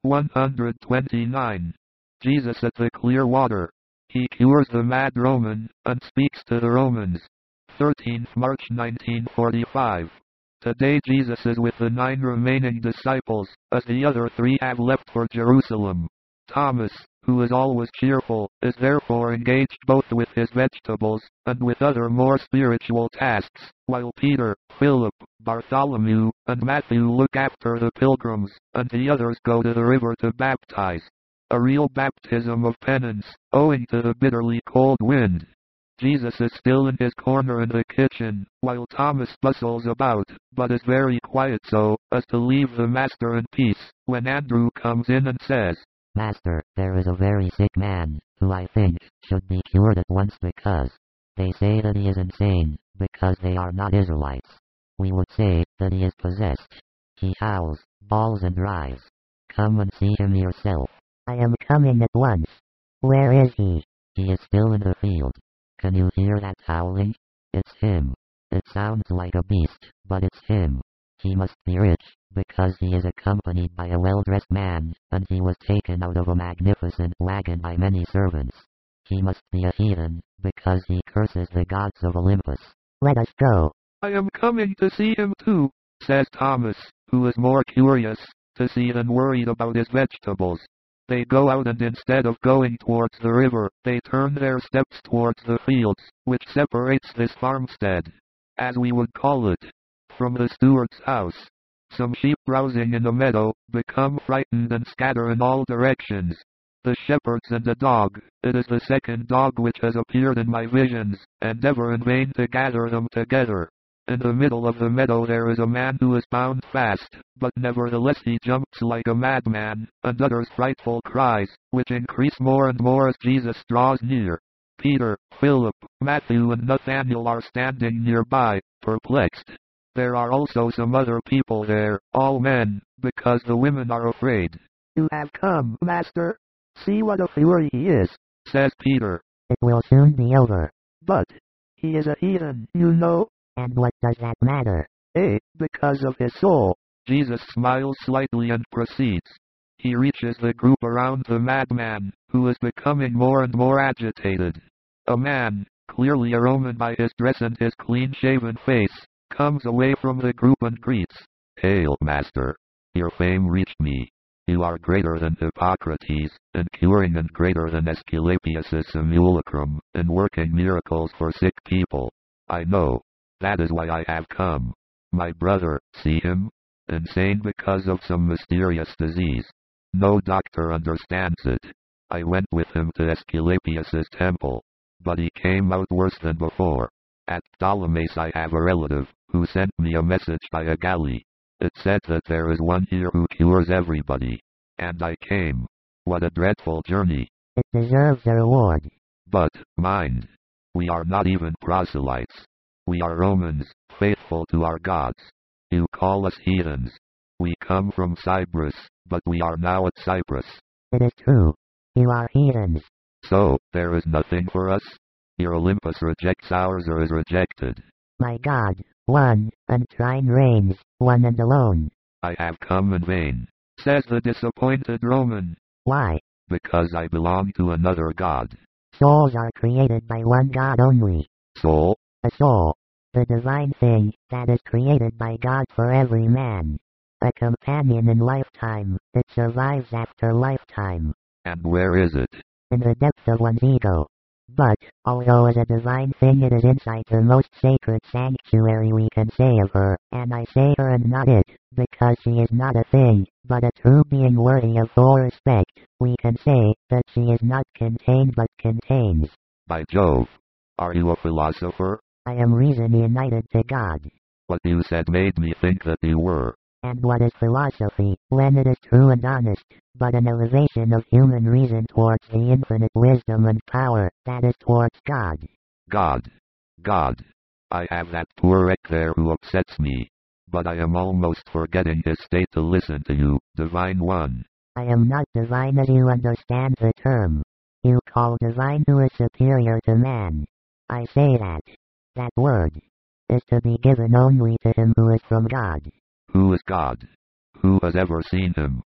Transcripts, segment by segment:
129. Jesus at the clear water. He cures the mad Roman, and speaks to the Romans. 13th March 1945. Today Jesus is with the 9 remaining disciples, as the other 3 have left for Jerusalem. Thomas, who is always cheerful, is therefore engaged both with his vegetables, and with other more spiritual tasks, while Peter, Philip, Bartholomew, and Matthew look after the pilgrims, and the others go to the river to baptize. A real baptism of penance, owing to the bitterly cold wind. Jesus is still in his corner in the kitchen, while Thomas bustles about, but is very quiet so as to leave the master in peace, when Andrew comes in and says, Master, there is a very sick man, who I think should be cured at once because they say that he is insane, because they are not Israelites. We would say that he is possessed. He howls, bawls and writhes. Come and see him yourself. I am coming at once. Where is he? He is still in the field. Can you hear that howling? It's him. It sounds like a beast, but it's him. He must be rich, because he is accompanied by a well-dressed man, and he was taken out of a magnificent wagon by many servants. He must be a heathen, because he curses the gods of Olympus. Let us go. I am coming to see him too, says Thomas, who is more curious to see than worried about his vegetables. They go out, and instead of going towards the river, they turn their steps towards the fields, which separates this farmstead, as we would call it, from the steward's house. Some sheep browsing in a meadow become frightened and scatter in all directions. The shepherds and a dog, it is the second dog which has appeared in my visions, endeavor in vain to gather them together. In the middle of the meadow there is a man who is bound fast, but nevertheless he jumps like a madman, and utters frightful cries, which increase more and more as Jesus draws near. Peter, Philip, Matthew and Nathanael are standing nearby, perplexed. There are also some other people there, all men, because the women are afraid. You have come, Master. See what a fury he is, says Peter. It will soon be over. But he is a heathen, you know. And what does that matter? Because of his soul. Jesus smiles slightly and proceeds. He reaches the group around the madman, who is becoming more and more agitated. A man, clearly a Roman by his dress and his clean-shaven face, comes away from the group and greets. Hail, Master! Your fame reached me. You are greater than Hippocrates, in curing, and greater than Aesculapius' simulacrum, in working miracles for sick people. I know. That is why I have come. My brother, see him? Insane because of some mysterious disease. No doctor understands it. I went with him to Aesculapius' temple, but he came out worse than before. At Ptolemais I have a relative, who sent me a message by a galley. It said that there is one here who cures everybody. And I came. What a dreadful journey. It deserves a reward. But, mind, we are not even proselytes. We are Romans, faithful to our gods. You call us heathens. We come from Cyprus, but we are now at Cyprus. It is true. You are heathens. So, there is nothing for us? Your Olympus rejects ours or is rejected. My God, one, and trine reigns, one and alone. I have come in vain, says the disappointed Roman. Why? Because I belong to another god. Souls are created by one God only. Soul? A soul. The divine thing, that is created by God for every man. A companion in lifetime, it survives after lifetime. And where is it? In the depths of one's ego. But, although as a divine thing it is inside the most sacred sanctuary we can say of her, and I say her and not it, because she is not a thing, but a true being worthy of full respect, we can say that she is not contained but contains. By Jove! Are you a philosopher? I am reason united to God. What you said made me think that you were. And what is philosophy, when it is true and honest, but an elevation of human reason towards the infinite wisdom and power, that is towards God. God. God. I have that poor wreck there who upsets me. But I am almost forgetting his state to listen to you, Divine One. I am not divine as you understand the term. You call divine who is superior to man. I say that word is to be given only to him who is from God. Who is God? Who has ever seen him?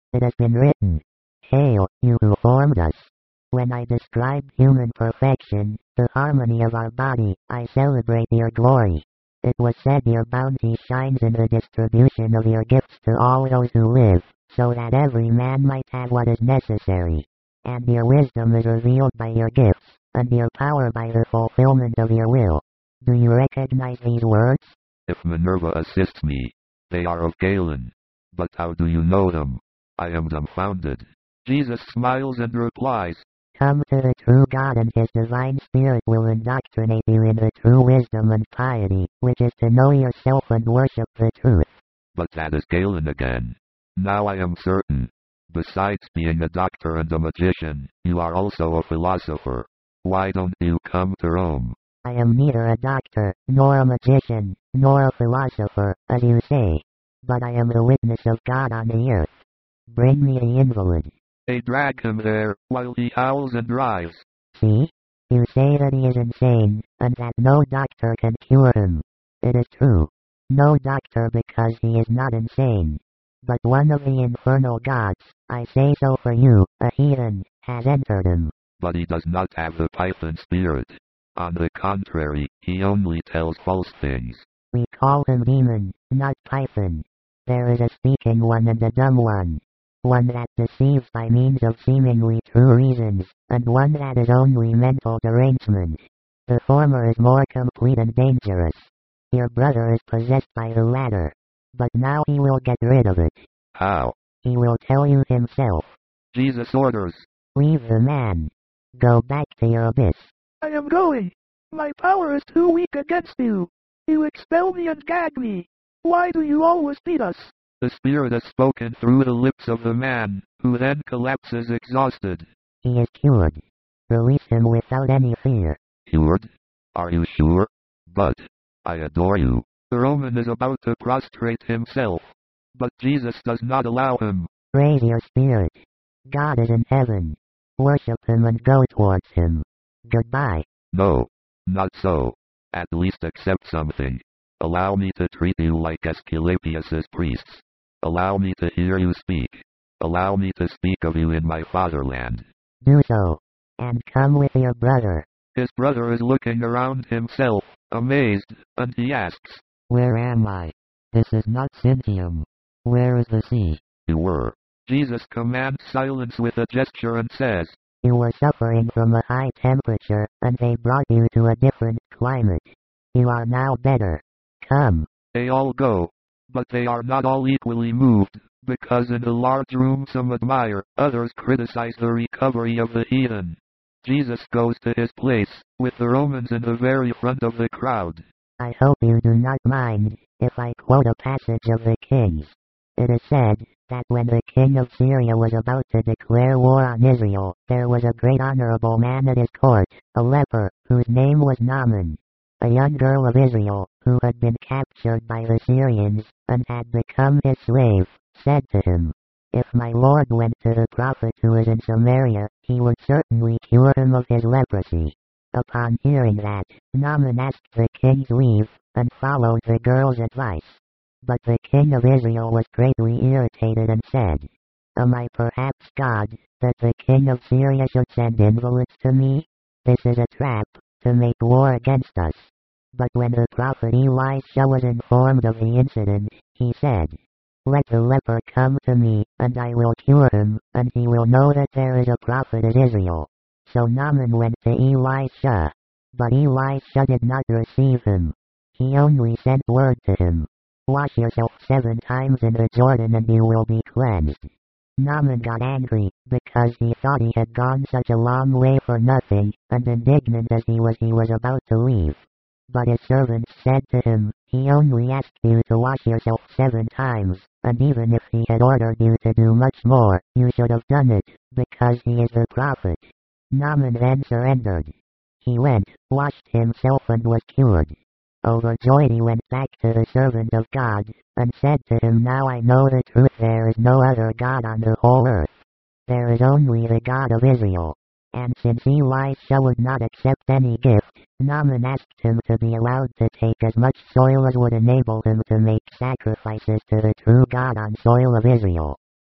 It has been written, "Hail, you who formed us." When I describe human perfection, the harmony of our body, I celebrate your glory. It was said your bounty shines in the distribution of your gifts to all those who live, so that every man might have what is necessary. And your wisdom is revealed by your gifts, and your power by the fulfillment of your will. Do you recognize these words? If Minerva assists me, they are of Galen. But how do you know them? I am dumbfounded. Jesus smiles and replies, Come to the true God, and his divine spirit will indoctrinate you in the true wisdom and piety, which is to know yourself and worship the truth. But that is Galen again. Now I am certain. Besides being a doctor and a magician, you are also a philosopher. Why don't you come to Rome? I am neither a doctor, nor a magician, nor a philosopher, as you say. But I am the witness of God on the earth. Bring me the invalid. They drag him there, while he howls and writhes. See? You say that he is insane, and that no doctor can cure him. It is true. No doctor, because he is not insane. But one of the infernal gods, I say so for you, a heathen, has entered him. But he does not have the Python spirit. On the contrary, he only tells false things. We call him demon, not Python. There is a speaking one and a dumb one. One that deceives by means of seemingly true reasons, and one that is only mental derangement. The former is more complete and dangerous. Your brother is possessed by the latter. But now he will get rid of it. How? He will tell you himself. Jesus orders. Leave the man. Go back to your abyss. I am going. My power is too weak against you. You expel me and gag me. Why do you always beat us? The spirit is spoken through the lips of the man, who then collapses exhausted. He is cured. Release him without any fear. Cured? Are you sure? But I adore you. The Roman is about to prostrate himself. But Jesus does not allow him. Raise your spirit. God is in heaven. Worship him and go towards him. Goodbye. No. Not so. At least accept something. Allow me to treat you like Asclepius's priests. Allow me to hear you speak. Allow me to speak of you in my fatherland. Do so. And come with your brother. His brother is looking around himself, amazed, and he asks, Where am I? This is not Sintium. Where is the sea? You were. Jesus commands silence with a gesture and says, You were suffering from a high temperature, and they brought you to a different climate. You are now better. Come. They all go. But they are not all equally moved, because in the large room some admire, others criticize the recovery of the heathen. Jesus goes to his place, with the Romans in the very front of the crowd. I hope you do not mind, if I quote a passage of the Kings. It is said, that when the king of Syria was about to declare war on Israel, there was a great honorable man at his court, a leper, whose name was Naaman. A young girl of Israel, who had been captured by the Syrians, and had become his slave, said to him, If my lord went to the prophet who is in Samaria, he would certainly cure him of his leprosy. Upon hearing that, Naaman asked the king's leave, and followed the girl's advice. But the king of Israel was greatly irritated and said, Am I perhaps God, that the king of Syria should send invalids to me? This is a trap, to make war against us. But when the prophet Elisha was informed of the incident, he said, Let the leper come to me, and I will cure him, and he will know that there is a prophet in Israel. So Naaman went to Elisha. But Elisha did not receive him. He only sent word to him, Wash yourself 7 times in the Jordan and you will be cleansed. Naaman got angry, because he thought he had gone such a long way for nothing, and indignant as he was about to leave. But his servants said to him, He only asked you to wash yourself 7 times, and even if he had ordered you to do much more, you should have done it, because he is the prophet. Naaman then surrendered. He went, washed himself and was cured. Overjoyed he went back to the servant of God, and said to him, Now I know the truth, there is no other God on the whole earth. There is only the God of Israel. And since Elisha would not accept any gift, Naaman asked him to be allowed to take as much soil as would enable him to make sacrifices to the true God on soil of Israel.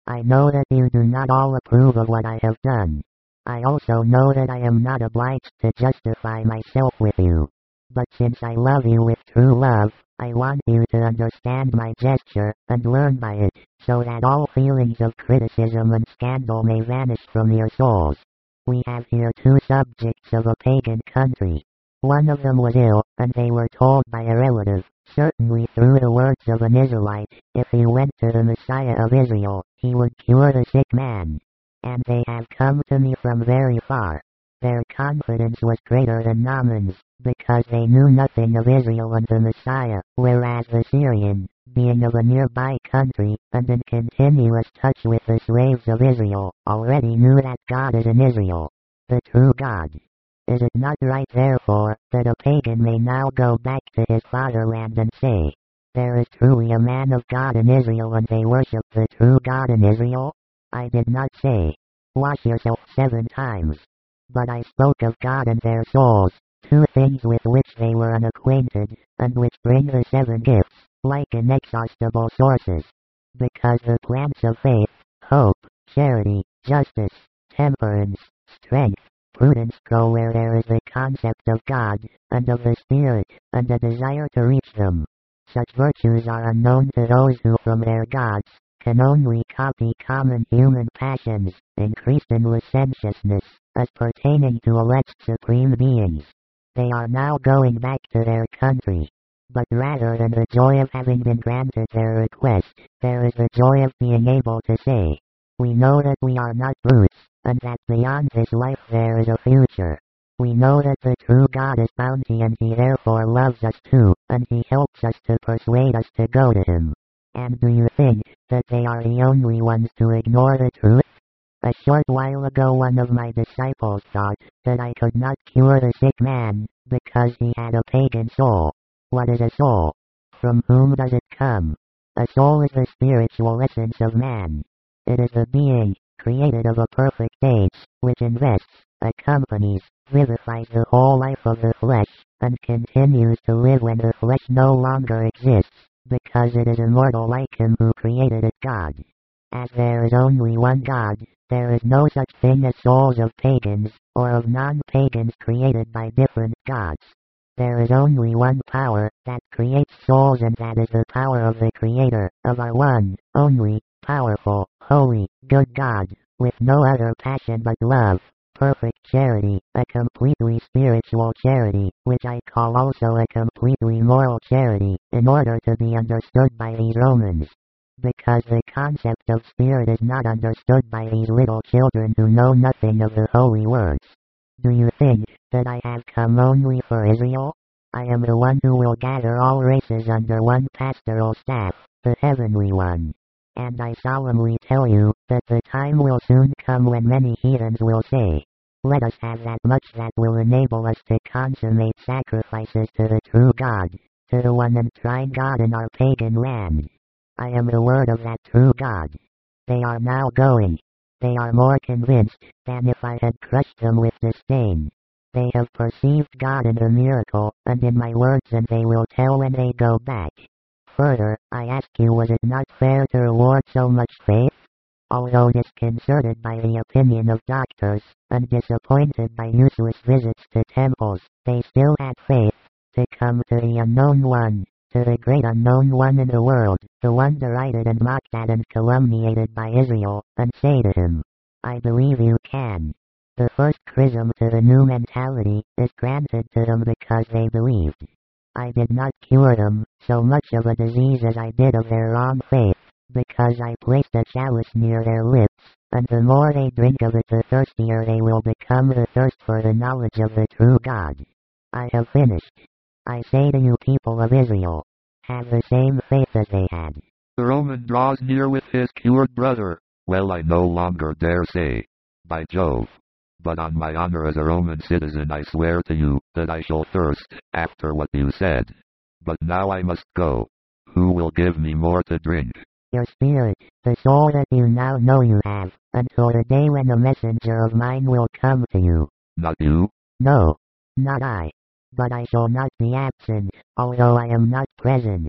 I know that you do not all approve of what I have done. I also know that I am not obliged to justify myself with you. But since I love you with true love, I want you to understand my gesture, and learn by it, so that all feelings of criticism and scandal may vanish from your souls. We have here two subjects of a pagan country. One of them was ill, and they were told by a relative, certainly through the words of an Israelite, if he went to the Messiah of Israel, he would cure the sick man. And they have come to me from very far. Their confidence was greater than Naaman's, because they knew nothing of Israel and the Messiah, whereas the Syrian, being of a nearby country, and in continuous touch with the slaves of Israel, already knew that God is in Israel, the true God. Is it not right therefore, that a pagan may now go back to his fatherland and say, there is truly a man of God in Israel and they worship the true God in Israel? I did not say, wash yourself 7 times. But I spoke of God and their souls, two things with which they were unacquainted, and which bring the 7 gifts, like inexhaustible sources. Because the plants of faith, hope, charity, justice, temperance, strength, prudence grow where there is the concept of God, and of the Spirit, and a desire to reach them. Such virtues are unknown to those who from their gods, can only copy common human passions, increased in licentiousness, as pertaining to alleged supreme beings. They are now going back to their country. But rather than the joy of having been granted their request, there is the joy of being able to say, we know that we are not brutes, and that beyond this life there is a future. We know that the true God is bounty and he therefore loves us too, and he helps us to persuade us to go to him. And do you think that they are the only ones to ignore the truth? A short while ago one of my disciples thought that I could not cure the sick man, because he had a pagan soul. What is a soul? From whom does it come? A soul is the spiritual essence of man. It is the being, created of a perfect age, which invests, accompanies, vivifies the whole life of the flesh, and continues to live when the flesh no longer exists, because it is immortal like him who created it, God. As there is only one God, there is no such thing as souls of pagans, or of non-pagans created by different gods. There is only one power that creates souls, and that is the power of the Creator, of our one, only, powerful, holy, good God, with no other passion but love, perfect charity, a completely spiritual charity, which I call also a completely moral charity, in order to be understood by these Romans. Because the concept of spirit is not understood by these little children who know nothing of the holy words. Do you think that I have come only for Israel? I am the one who will gather all races under one pastoral staff, the heavenly one. And I solemnly tell you that the time will soon come when many heathens will say, let us have that much that will enable us to consummate sacrifices to the true God, to the one and trine God in our pagan land. I am the word of that true God. They are now going. They are more convinced than if I had crushed them with disdain. They have perceived God in the miracle, and in my words, and they will tell when they go back. Further, I ask you, was it not fair to reward so much faith? Although disconcerted by the opinion of doctors, and disappointed by useless visits to temples, they still had faith to come to the unknown one, to the great unknown one in the world, the one derided and mocked at and calumniated by Israel, and say to him, I believe you can. The first chrism to the new mentality is granted to them because they believed. I did not cure them so much of a disease as I did of their wrong faith, because I placed a chalice near their lips, and the more they drink of it the thirstier they will become, the thirst for the knowledge of the true God. I have finished. I say to you, people of Israel, have the same faith as they had. The Roman draws near with his cured brother. Well, I no longer dare say, by Jove. But on my honor as a Roman citizen I swear to you that I shall thirst after what you said. But now I must go. Who will give me more to drink? Your spirit, the soul that you now know you have, until the day when a messenger of mine will come to you. Not you? No, not I. But I shall not be absent, although I am not present.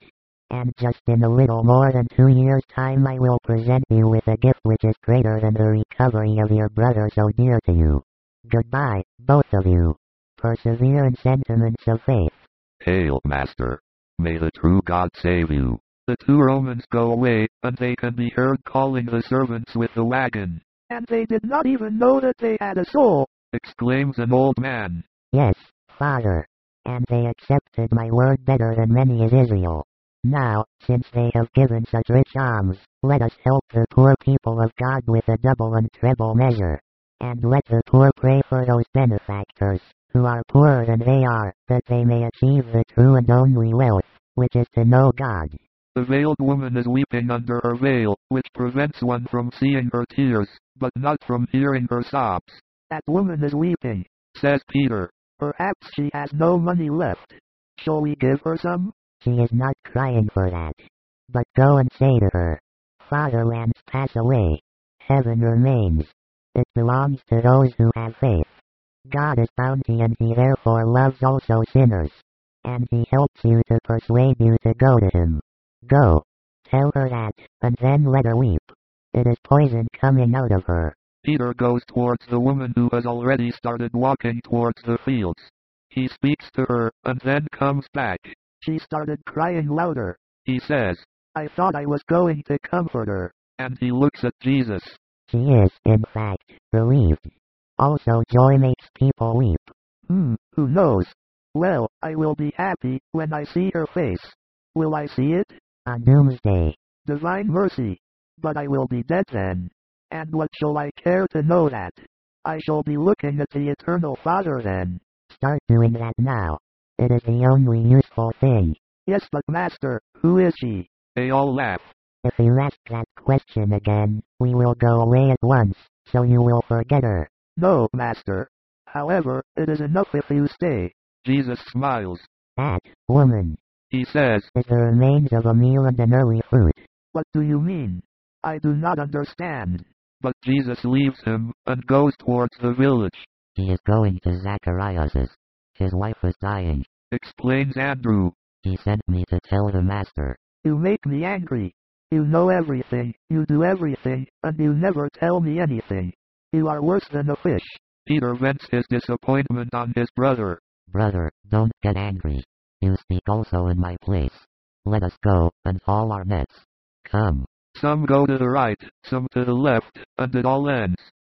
And just in a little more than 2 years' time I will present you with a gift which is greater than the recovery of your brother so dear to you. Goodbye, both of you. Persevere in sentiments of faith. Hail, Master. May the true God save you. The two Romans go away, and they can be heard calling the servants with the wagon. And they did not even know that they had a soul, Exclaims an old man. Yes, Father. And they accepted my word better than many is Israel. Now, since they have given such rich alms, let us help the poor people of God with a double and treble measure. And let the poor pray for those benefactors, who are poorer than they are, that they may achieve the true and only wealth, which is to know God. The veiled woman is weeping under her veil, which prevents one from seeing her tears, but not from hearing her sobs. that woman is weeping. Says Peter. Perhaps she has no money left. Shall we give her some? She is not crying for that. But go and say to her, Fatherlands pass away. Heaven remains. It belongs to those who have faith. God is bounty and he therefore loves also sinners. And he helps you to persuade you to go to him. Go. Tell her that, and then let her weep. It is poison coming out of her. Peter goes towards the woman who has already started walking towards the fields. He speaks to her, and then comes back. She started crying louder. He says, I thought I was going to comfort her. and he looks at Jesus. She is, in fact, relieved. Also joy makes people weep. Who knows? Well, I will be happy when I see her face. Will I see it? On doomsday. Divine mercy. But I will be dead then. And what shall I care to know that? I shall be looking at the Eternal Father then. Start doing that now. It is the only useful thing. Yes, but Master, who is she? They all laugh. If you ask that question again, we will go away at once, so you will forget her. No, Master. However, it is enough if you stay. Jesus smiles. That, woman, He says, is the remains of a meal and an early fruit. What do you mean? I do not understand. but Jesus leaves him, and goes towards the village. He is going to Zacharias's. His wife is dying. Explains Andrew. He sent me to tell the master. You make me angry. You know everything, you do everything, and you never tell me anything. You are worse than a fish. Peter vents his disappointment on his brother. Brother, don't get angry. You speak also in my place. Let us go, and haul our nets. Come. Some go to the right, some to the left, and it all ends.